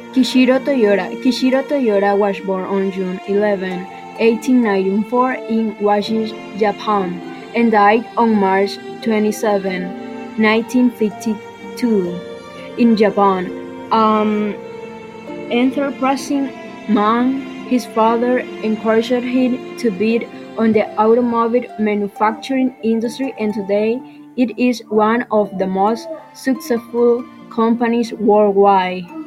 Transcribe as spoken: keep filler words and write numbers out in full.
Kishiro Toyota Kishiro Toyota was born on June eleventh, eighteen ninety-four in Washi, Japan, and died on March twenty-seventh, nineteen fifty-two, in Japan. Um, enterprising man, his father encouraged him to bid on the automobile manufacturing industry, and today it is one of the most successful companies worldwide.